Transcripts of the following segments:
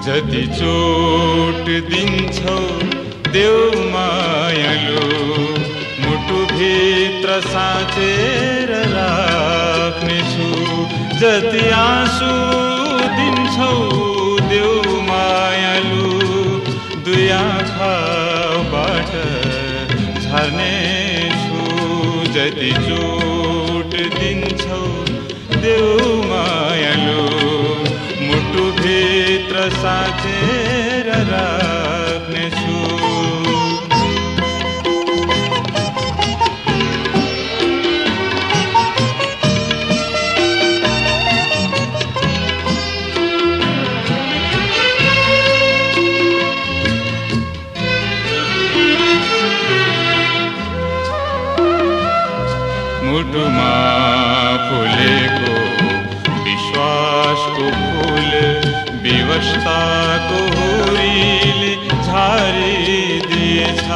जति चोट दिन्छौ देऊ मायालु, मुटुभित्र साँचेर राख्नेछु। जति आँसु दिन्छौ देऊ मायालु, दुई आँखाबाट झर्नेछु। जति चोट दिन्छौ देऊ मायालु, मुटुभित्र साँचेर राख्नेछु। मुटुमा फुलेको विश्वासको फूल, विवशताको हुरीले झारिदिएछ।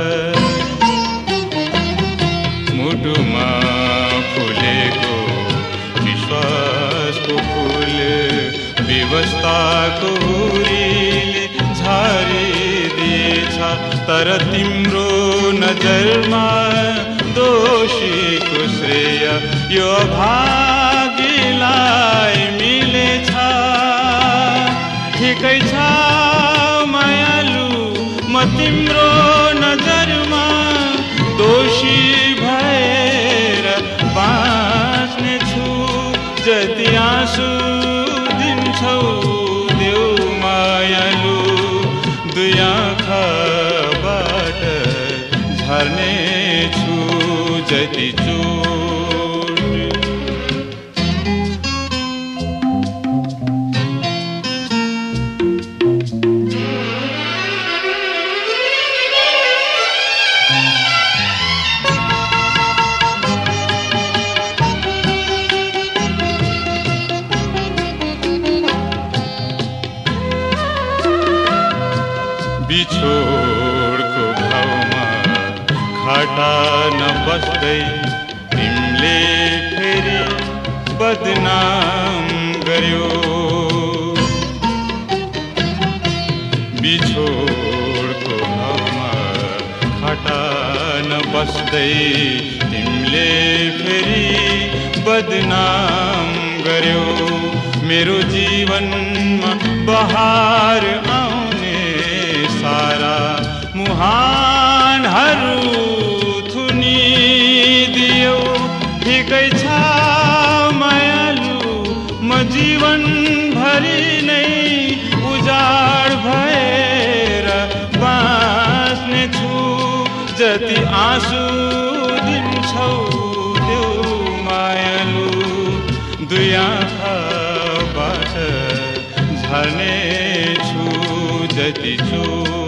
मुटुमा फुलेको विश्वासको फूल, विवशताको हुरीले झारिदिएछ। तर तिम्रो नजरमा दोषीको श्रेय यो भागीलाई मिलेछ। ठिकै छ मायालु, म तिम्रो नजरमा दोषी भएर बाँच्नेछु। जति आँसु दिन्छौ देऊ मायालु, दुई आँखाबाट झर्नेछु। जति चोट बिछोडको घाउमा खाटा नबस्दै तिमीले फेरि बदनाम गर्यो। बिछोडको घाउमा खाटा नबस्दै तिमीले फेरि बदनाम गर्यो। मेरो जीवनमा बहार आउने सारा मुहानहरू थुनिदियो। ठिकै छ मायालु, म जीवनभरि नै उजाड भएर बाँच्नेछु। जति आँसु दिन्छौ देऊ मायालु, दुई आँखाबाट झर्नेछु। जति चोट